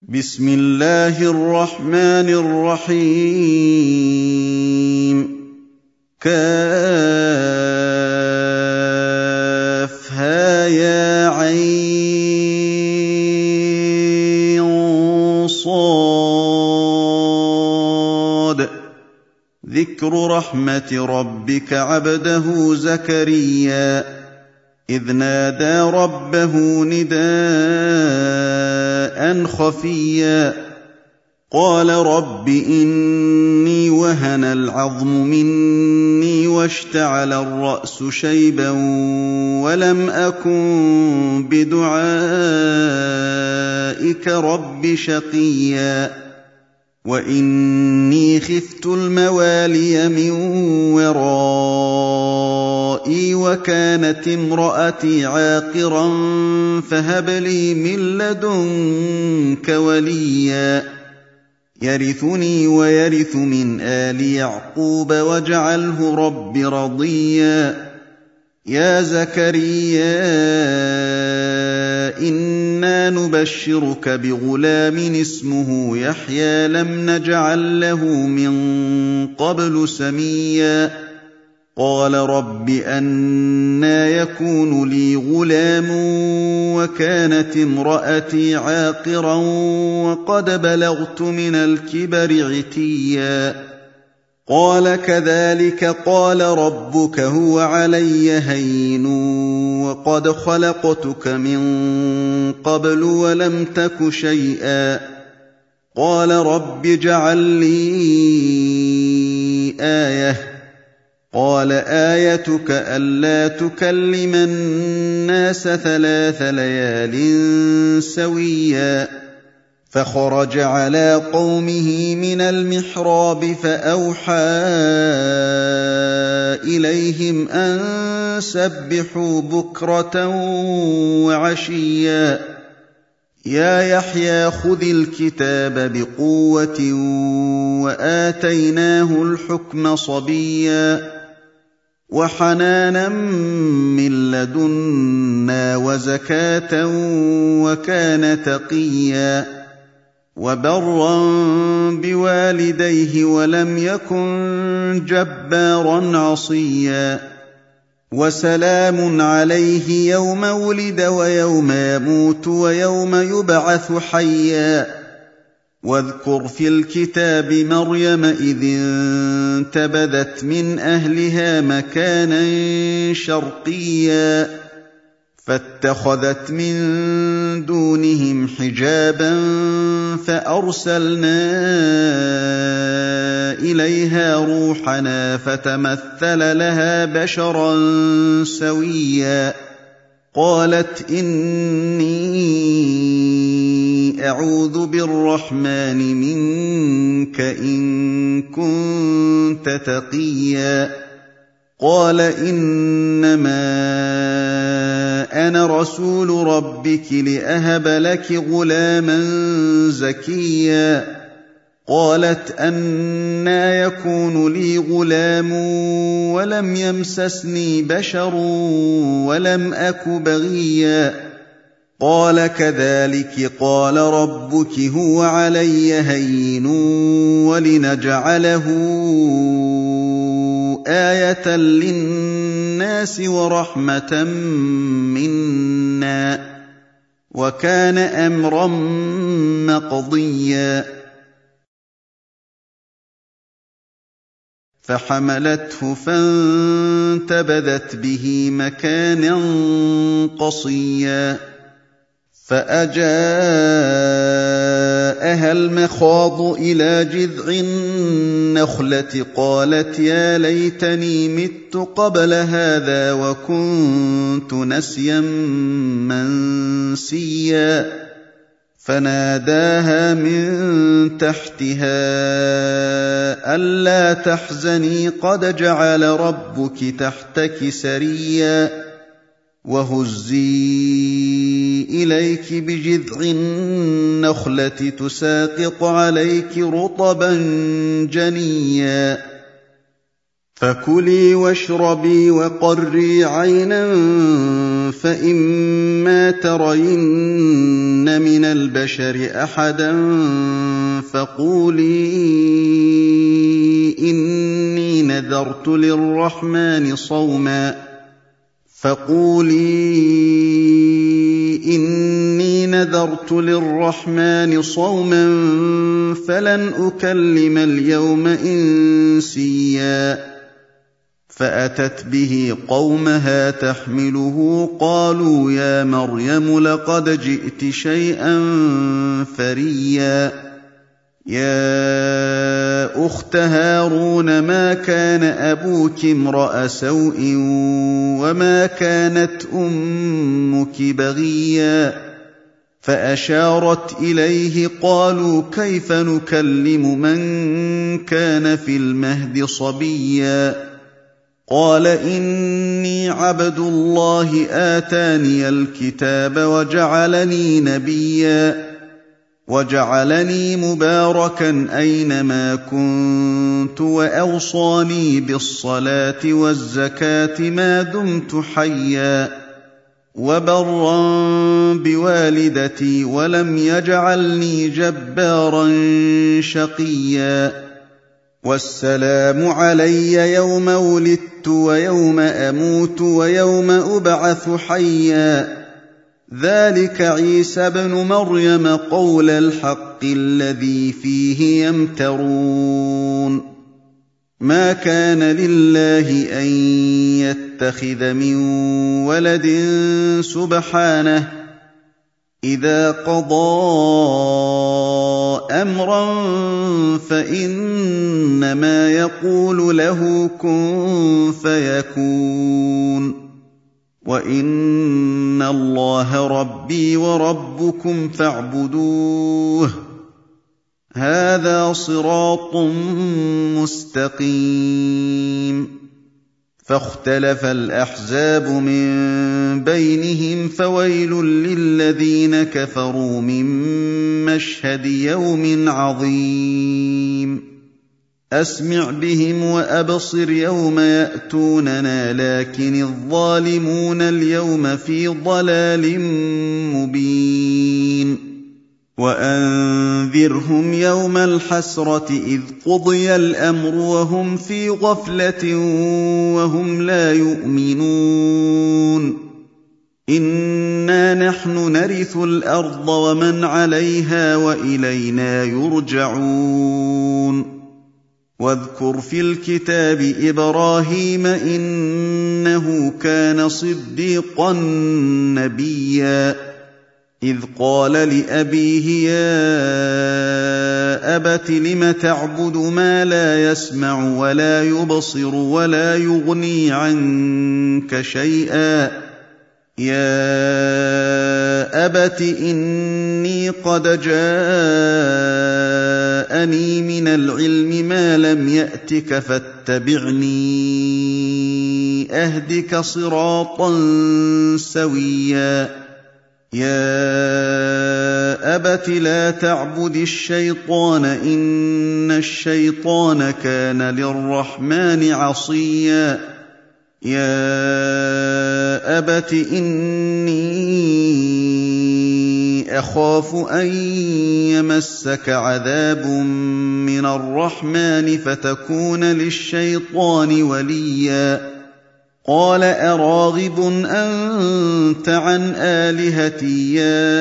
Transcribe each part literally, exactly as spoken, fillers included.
بسم الله الرحمن الرحيم كافها يا عين صاد ذكر رحمة ربك عبده زكريا إذ نادى ربه نداء خفيا قال رب إني وهن العظم مني واشتعل الرأس شيبا ولم أكن بدعائك رب شقيا وإني خفت الموالي من ورائي وكانت امرأتي عاقرا فهب لي من لدنك وليا يرثني ويرث من آل يعقوب واجعله رب رضيا يا زكريا إنا نبشرك بغلام اسمه يحيى لم نجعل له من قبل سميا قال رب أنى يكون لي غلام وكانت امرأتي عاقرا وقد بلغت من الكبر عتيا قال كذلك قال ربك هو علي هين وقد خلقتك من قبل ولم تك شيئا قال رب اجعل لي آية قال آيتك ألا تكلم الناس ثلاث ليال سويا فخرج على قومه من المحراب فأوحى إليهم أن سبحوا بكرة وعشيا يا يحيى خذ الكتاب بقوة وآتيناه الحكم صبيا وحنانا من لدنا وزكاة وكان تقيا وبرا بوالديه ولم يكن جبارا عصيا وسلام عليه يوم ولد ويوم يموت ويوم يبعث حيا واذكر في الكتاب مريم إذ انتبذت من أهلها مكانا شرقيا فاتخذت من دونهم حجابا فأرسلنا إليها روحنا فتمثل لها بشرا سويا قالت إني أعوذ بالرحمن منك إن كنت تقيا قال إنما أنا رسول ربك لأهب لك غلاما زكيا قالت أنى يكون لي غلام ولم يمسسني بشر ولم أك بغيا قال كذلك قال ربك هو علي هين ولنجعله آية للناس ورحمة منا وكان أمرا مقضيا فحملته فانتبذت به مكانا قصيا فأجاءها المخاض إلى جذع النخلة قالت يا ليتني مت قبل هذا وكنت نسيا منسيا فناداها من تحتها ألا تحزني قد جعل ربك تحتك سريا وهزي إليك بجذع النخلة تساقط عليك رطبا جنيا فكلي واشربي وقري عينا فإما ترين من البشر أحدا فقولي إني نذرت للرحمن صوما فقولي إني نذرت للرحمن صوما فلن أكلم اليوم إنسيا فأتت به قومها تحمله قالوا يا مريم لقد جئت شيئا فريا يا أخت هارون ما كان أبوك امرأ سوء وما كانت أمك بغيا فأشارت إليه قالوا كيف نكلم من كان في المهد صبيا قال إني عبد الله آتاني الكتاب وجعلني نبيا وجعلني مباركا أينما كنت وأوصاني بالصلاة والزكاة ما دمت حيا وبرا بوالدتي ولم يجعلني جبارا شقيا والسلام علي يوم ولدت ويوم أموت ويوم أبعث حيا ذلك عيسى ابن مريم قول الحق الذي فيه يمترون ما كان لله أن يتخذ من ولد سبحانه إذا قضى أمرا فإنما يقول له كن فيكون وإن الله ربي وربكم فاعبدوه هذا صراط مستقيم فاختلف الأحزاب من بينهم فويل للذين كفروا من مشهد يوم عظيم أسمع بهم وأبصر يوم يأتوننا لكن الظالمون اليوم في ضلال مبين وأنذرهم يوم الحسرة إذ قضي الأمر وهم في غفلة وهم لا يؤمنون إنا نحن نرث الأرض ومن عليها وإلينا يرجعون واذكر في الكتاب إبراهيم إنه كان صديقا نبيا إذ قال لأبيه يا أبت لم تعبد ما لا يسمع ولا يبصر ولا يغني عنك شيئا يا أبت إني قد جاءني من العلم ما لم يأتك فاتبعني أهدك صراطا سويا يا أبت لا تعبد الشيطان إن الشيطان كان للرحمن عصيا يا أبت إني أخاف أن يمسك عذاب من الرحمن فتكون للشيطان وليا قال أراغب أنت عن آلهتي يا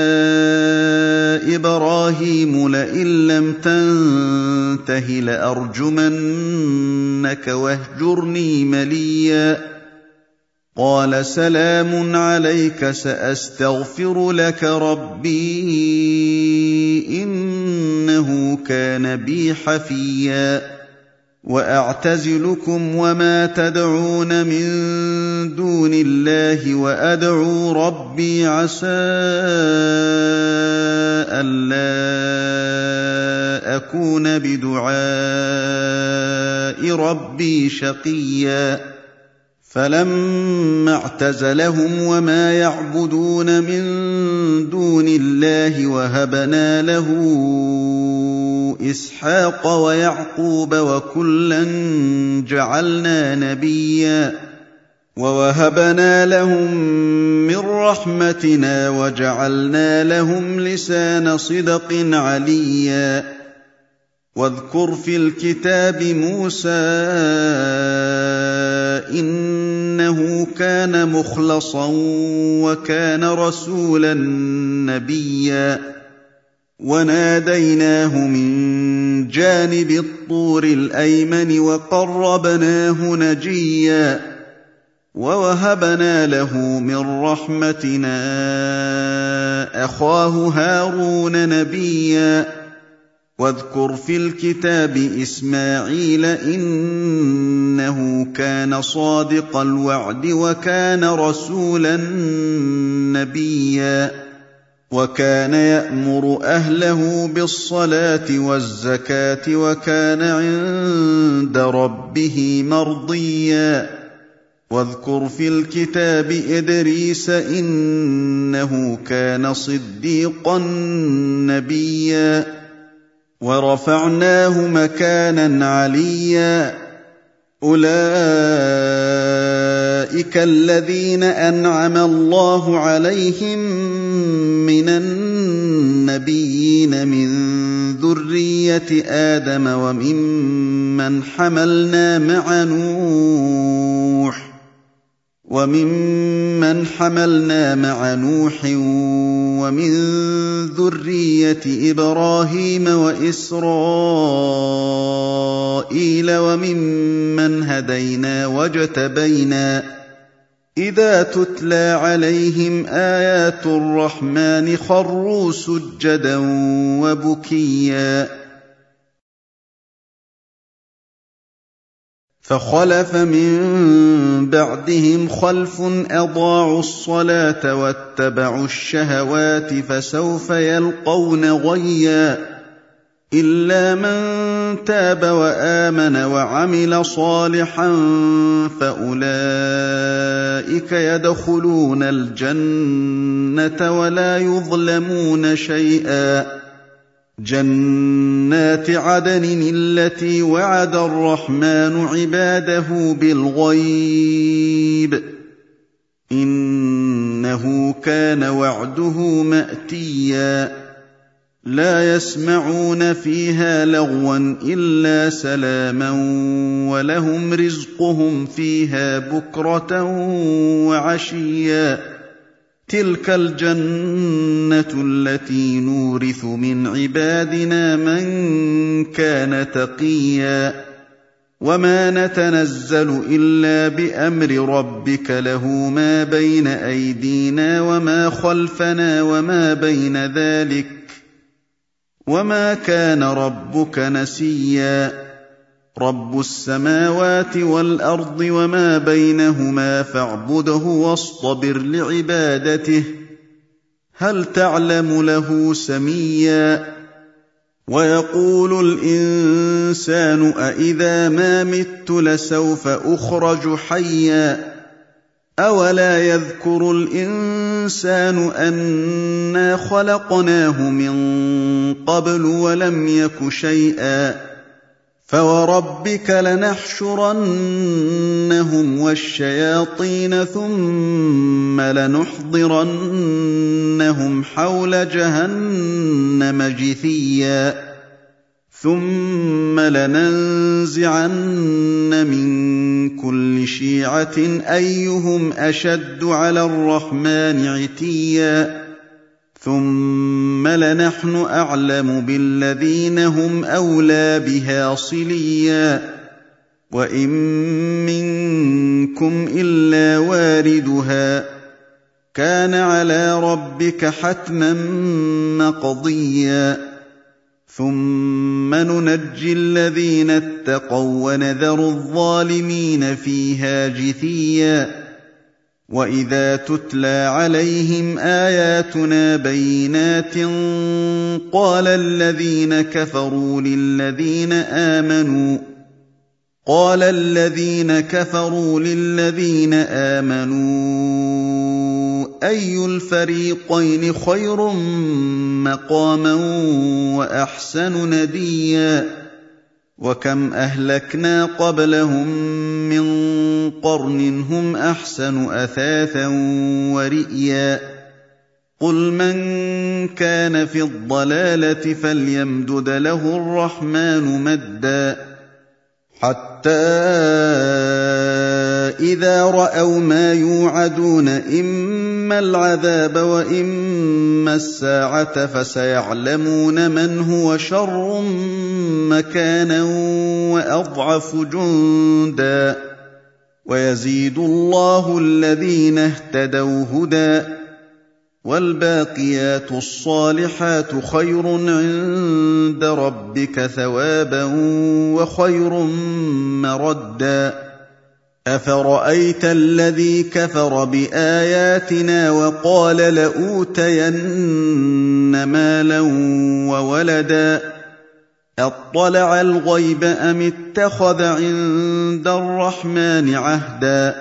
إبراهيم لئن لم تنته لأرجمنك واهجرني مليا قال سلام عليك سأستغفر لك ربي إنه كان بي حفيا وأعتزلكم وما تدعون من دون الله وأدعو ربي عسى ألا أكون بدعاء ربي شقيا فلما اعتزلهم وما يعبدون من دون الله وهبنا له إسحاق ويعقوب وكلا جعلنا نبيا ووهبنا لهم من رحمتنا وجعلنا لهم لسان صدق عليا واذكر في الكتاب موسى إنه كان مخلصا وكان رسولا نبيا وناديناه من جانب الطور الأيمن وقربناه نجيا ووهبنا له من رحمتنا أخاه هارون نبيا واذكر في الكتاب إسماعيل إنه كان صادق الوعد وكان رسولا نبيا وكان يأمر أهله بالصلاة والزكاة وكان عند ربه مرضيا واذكر في الكتاب إدريس إنه كان صديقا نبيا ورفعناه مكانا عليا أولئك الذين أنعم الله عليهم من النبيين من ذرية آدم وممن حملنا مع نوح وممن حملنا مع نوح ومن ذرية إبراهيم وإسرائيل وممن هدينا واجتبينا إذا تتلى عليهم آيات الرحمن خروا سجدا وبكيا فخلف من بعدهم خلف أضاعوا الصلاة واتبعوا الشهوات فسوف يلقون غيا إلا من تاب وآمن وعمل صالحا فأولئك يدخلون الجنة ولا يظلمون شيئا جنات عدن التي وعد الرحمن عباده بالغيب إنه كان وعده مأتيا لا يسمعون فيها لغوا إلا سلاما ولهم رزقهم فيها بكرة وعشيا تلك الجنة التي نورث من عبادنا من كان تقيا وما نتنزل إلا بأمر ربك له ما بين أيدينا وما خلفنا وما بين ذلك وما كان ربك نسيا رب السماوات والأرض وما بينهما فاعبده واصطبر لعبادته هل تعلم له سميا ويقول الإنسان أإذا ما مت لسوف أخرج حيا أولا يذكر الإنسان أنا خلقناه من قبل ولم يك شيئا فوربك لنحشرنهم والشياطين ثم لنحضرنهم حول جهنم جثيا ثم لننزعن من كل شيعة أيهم أشد على الرحمن عتيا ثم لنحن أعلم بالذين هم أولى بها صليا وإن منكم إلا واردها كان على ربك حتما مقضيا ثم ننجي الذين اتقوا ونذر الظالمين فيها جثيا وإذا تتلى عليهم آياتنا بينات قال الذين كفروا للذين آمنوا قَالَ الَّذِينَ كَفَرُوا لِلَّذِينَ آمَنُوا أَيُّ الْفَرِيقَيْنِ خَيْرٌ مَّقَامًا وَأَحْسَنُ نَدِيًّا وَكَمْ أَهْلَكْنَا قَبْلَهُم مِّن قَرْنٍ هُمْ أَحْسَنُ أَثَاثًا وَرِئْيًا قُلْ مَن كَانَ فِي الضَّلَالَةِ فَلْيَمْدُدْ لَهُ الرَّحْمَٰنُ مَدًّا حَتَّىٰ إِذَا رَأَوْا مَا يُوعَدُونَ إِمَّا الْعَذَابَ وَإِمَّا السَّاعَةَ فَسَيَعْلَمُونَ مَنْ هُوَ شَرٌّ مَّكَانًا وَأَضْعَفُ جُندًا وَيَزِيدُ اللَّهُ الَّذِينَ اهْتَدَوْا هُدًى وَالْبَاقِيَاتُ الصَّالِحَاتُ خَيْرٌ عِندَ رَبِّكَ ثَوَابًا وَخَيْرٌ مَّرَدًّا أَفَرَأَيْتَ الَّذِي كَفَرَ بِآيَاتِنَا وَقَالَ لَأُوتَيَنَّ مَالًا وَوَلَدًا أَطَّلَعَ الْغَيْبَ أَمِ اتَّخَذَ عِندَ الرَّحْمَٰنِ عَهْدًا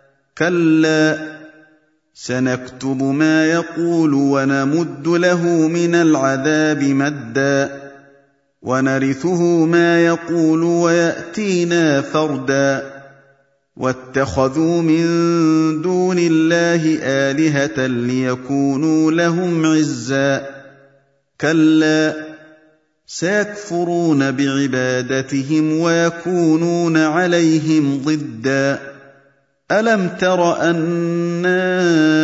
كَلَّا سَنَكْتُبُ مَا يَقُولُ وَنَمُدُّ لَهُ مِنَ الْعَذَابِ مَدًّا وَنَرِثُهُ مَا يَقُولُ وَيَأْتِينَا فَرْدًا وَاتَّخَذُوا مِن دُونِ اللَّهِ آلِهَةً لِّيَكُونُوا لَهُمْ عِزًّا كَلَّا سَيَكْفُرُونَ بِعِبَادَتِهِمْ وَيَكُونُونَ عَلَيْهِمْ ضِدًّا أَلَمْ تَرَ أَنَّا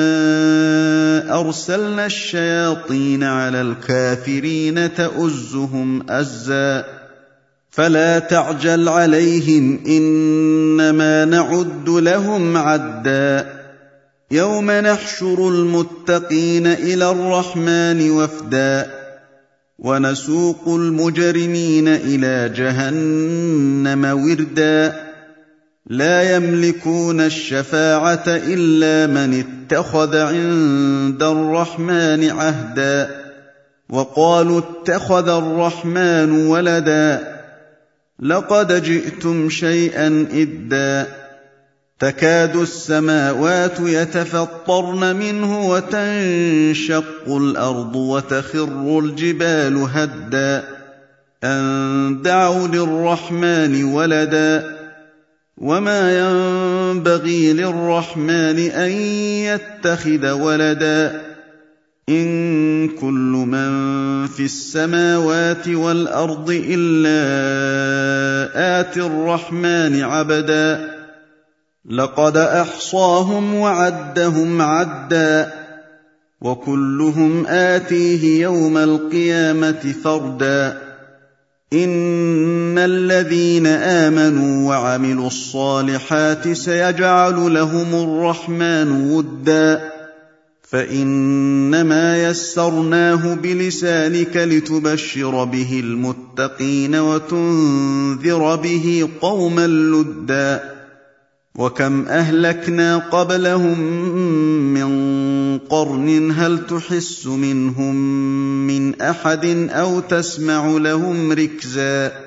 أَرْسَلْنَا الشَّيَاطِينَ عَلَى الْكَافِرِينَ تَؤُزُّهُمْ أَزًّا فَلَا تَعْجَلْ عَلَيْهِمْ إِنَّمَا نَعُدُّ لَهُمْ عَدًّا يَوْمَ نَحْشُرُ الْمُتَّقِينَ إِلَى الرَّحْمَٰنِ وَفْدًا وَنَسُوقُ الْمُجْرِمِينَ إِلَىٰ جَهَنَّمَ وِرْدًا لَّا يَمْلِكُونَ الشَّفَاعَةَ إِلَّا مَنِ اتَّخَذَ عِندَ الرَّحْمَٰنِ عَهْدًا وَقَالُوا اتَّخَذَ الرَّحْمَٰنُ وَلَدًا لَّقَدْ جِئْتُمْ شَيْئًا إِدًّا تَكَادُ السَّمَاوَاتُ يَتَفَطَّرْنَ مِنْهُ وَتَنشَقُّ الْأَرْضُ وَتَخِرُّ الْجِبَالُ هَدًّا أَن دَعَوْا لِلرَّحْمَٰنِ وَلَدًا وَمَا يَنبَغِي لِلرَّحْمَٰنِ أَن يَتَّخِذَ وَلَدًا إِن كُلُّ مَن فِي السَّمَاوَاتِ وَالْأَرْضِ إِلَّا آتِي الرَّحْمَٰنِ عَبْدًا لَّقَدْ أَحْصَاهُمْ وَعَدَّهُمْ عَدًّا وَكُلُّهُمْ آتِيهِ يَوْمَ الْقِيَامَةِ فَرْدًا إِنَّ الَّذِينَ آمَنُوا وَعَمِلُوا الصَّالِحَاتِ سَيَجْعَلُ لَهُمُ الرَّحْمَٰنُ وُدًّا فَإِنَّمَا يَسَّرْنَاهُ بِلِسَانِكَ لِتُبَشِّرَ بِهِ الْمُتَّقِينَ وَتُنذِرَ بِهِ قَوْمًا لُّدًّا وَكَمْ أَهْلَكْنَا قَبْلَهُم مِّن قَرْنٍ هَلْ تُحِسُّ مِنْهُم مِّنْ أَحَدٍ أَوْ تَسْمَعُ لَهُمْ رِكْزًا